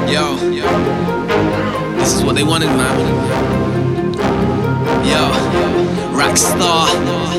Yo, this is what they wanted, man. Yo, Rockstar,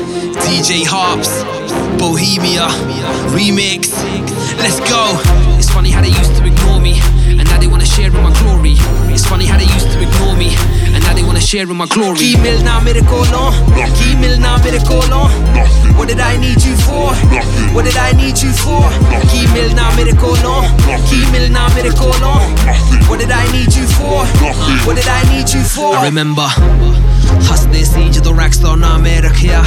DJ Harps, Bohemia, remix. Let's go. It's funny how they used to ignore me, and now they wanna share in my glory. It's funny how they used to ignore me, and now they wanna share in my glory. Ki milna mere kolon, ki milna mere kolon. What did I need you for? What did I need you for? Ki milna mere kolon, ki milna mere kolon. What did I need you for? What did I need you for? I remember ਹੱਸਦੇ ਸੀ ਜਦੋਂ ਰੈਕਸਟਾਰ ਨਾਮ ਮੈਂ ਰੱਖਿਆ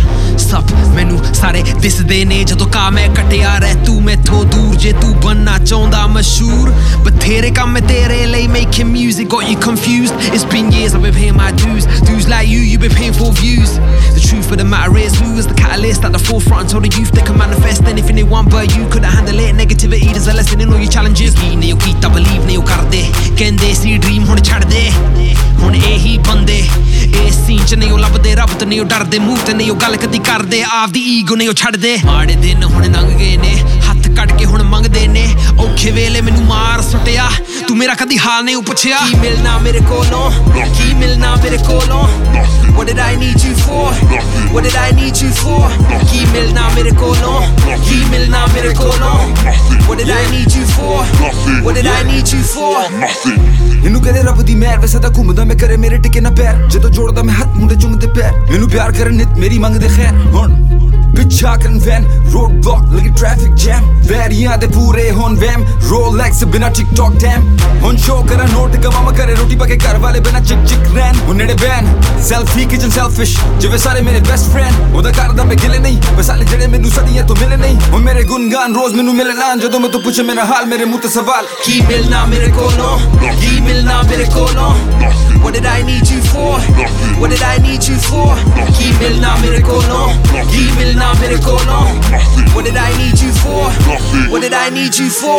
ਸਭ ਮੈਨੂੰ ਸਾਰੇ ਦਿਸਦੇ ਨੇ ਜਦੋਂ ਕਾ ਮੈਂ ਕਟਿਆ ਰਹਿ ਤੂੰ ਮੈਥੋਂ ਦੂਰ ਜੇ ਤੂੰ ਬਣਨਾ ਚਾਹੁੰਦਾ ਮਸ਼ਹੂਰ ਬਥੇਰੇ ਕੰਮ ਮੈਂ ਤੇਰੇ ਲਈ making music got you confused it's been years I've been paying my dues like you've been paying for views the truth of the matter is who was the catalyst at the forefront told the youth they can manifest anything they want but you couldn't handle it negativity there's a lesson in all your challenges ਨੇ ਉਹ ਕੀਤਾ believe ਨੇ ਉਹ ਕਰਦੇ ਕਹਿੰਦੇ ਸੀ dream ਹੁਣ ਛੱਡ ਦੇ ਹੁਣ ਇਹੀ ਬੰਦੇ ਇਸ ਸੀਨ ਚ ਨਹੀਂ ਉਹ ਲੱਭਦੇ ਰੱਬ ਤੋਂ ਨਹੀਂ ਉਹ ਡਰਦੇ ਮੂੰਹ ਤੇ ਨਹੀਂ ਉਹ ਗੱਲ ਕਦੀ ਕਰਦੇ ਆਪਦੀ ਈਗੋ ਨਹੀਂ ਉਹ ਛੱਡਦੇ ਮਾੜੇ ਦਿਨ ਹੁਣ ਲੰਘ ਗਏ ਨੇ ਹੱਥ ਕੱਢ ਕੇ ਹੁਣ ਮੰਗਦੇ ਨੇ ਔਖੇ ਵੇਲੇ ਮੈਨੂੰ ਮਾਰ ਸੁੱਟਿਆ ਤੂੰ ਮੇਰਾ ਕਦੀ ਹਾਲ ਨਹੀਂ ਪੁੱਛਿਆ ਕੀ ਮਿਲਣਾ ਮੇਰੇ ਕੋਲੋਂ ਕੀ ਮਿਲਣਾ ਮੇਰੇ ਕੋਲੋਂ What did I need you for? What did I need you for? ਕੀ ਮਿਲਣਾ ਮੇਰੇ ਕੋਲੋਂ ਕੀ ਮਿਲਣਾ ਮੇਰੇ ਕੋਲੋਂ What did I need you for? What did I need you for? ਇਹਨੂੰ ਕਹਦੇ ਰੱਬ ਦੀ ਮਿਹਰ ਵੈਸੇ ਤਾਂ ਘੁੰਮਦਾ ਮੈਂ ਕਰੇ ਮੇਰੇ ਟਿਕੇ ਨਾ ਪੈਰ ਜਦੋਂ ਜੋੜਦਾ ਮੈਂ ਹੱਥ ਮੁੰਡੇ ਚੁੰਮਦੇ ਪੈਰ ਮੈਨੂੰ ਪਿਆਰ ਕਰਨ ਨਿਤ ਮੇਰੀ ਮੰਗਦੇ ਖੈਰ ਹੁਣ ਪਿੱਛਾ ਕਰਨ ਵੈਨ ਰੋਡ ਬਲੌਕ ਲੱਗੀ ਟ੍ਰੈਫਿਕ ਜੈਮ ਵੈਰੀਆਂ ਦੇ ਪੂਰੇ ਹੁਣ ਵੈਮ ਰੋਲੈਕਸ ਬਿਨਾ ਟਿਕਟੌਕ ਟੈਮ ਹੁਣ ਸ਼ੋ ਕਰਾਂ ਨੋਟ ਕਮਾਂ ਕਰੇ ਰੋਟੀ ਪਾ ਕੇ ਘਰ ਵਾਲੇ ਬਿਨਾ ਚਿਕ ਚਿਕ ਰੈਨ ਹੁਣ ਨੇੜੇ ਬੈਨ ਸੈਲਫੀ ਕਿਚਨ ਸੈਲਫਿਸ਼ ਜਿਵੇਂ ਸਾਰੇ ਮੇਰੇ ਬੈਸਟ ਫਰੈਂਡ ਉਹਦਾ ਕਰਦਾ ਮੈਂ ਗਿਲੇ ਨਹੀਂ ਬਸਾਲੇ ਜਿਹੜੇ ਮੈਨੂੰ ਸਦੀਆਂ ਤੋਂ ਮਿਲੇ ਨਹੀਂ ਹੁਣ ਮੇਰੇ ਗੁਣਗਾਨ ਰੋਜ਼ ਮੈਨੂੰ ਮਿਲਣਾ ਜਦੋਂ ਮੈਂ ਤੋਂ ਪੁੱਛੇ ਮੇਰਾ ਹਾਲ ਮੇਰੇ ਮੂੰਹ ਤੇ ਸਵਾਲ ਕੀ ਮਿਲਣਾ ਮੇਰੇ ਕੋਲੋਂ ਕੀ ਮਿਲਣਾ ਮੇਰੇ ਕੋਲੋਂ What did I need you for? What did I need you for? ਕੀ ਮਿਲਣਾ ਮੇਰੇ ਕੋਲੋਂ ਕੀ ਮਿਲਣਾ ਮੇਰੇ ਕੋਲੋਂ What did I need you for? What did I need you for?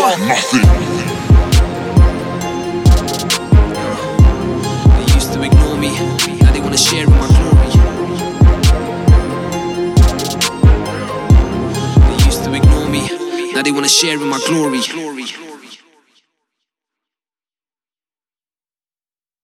They used to ignore me, now they wanna share in my glory. They used to ignore me, now they wanna share in my glory.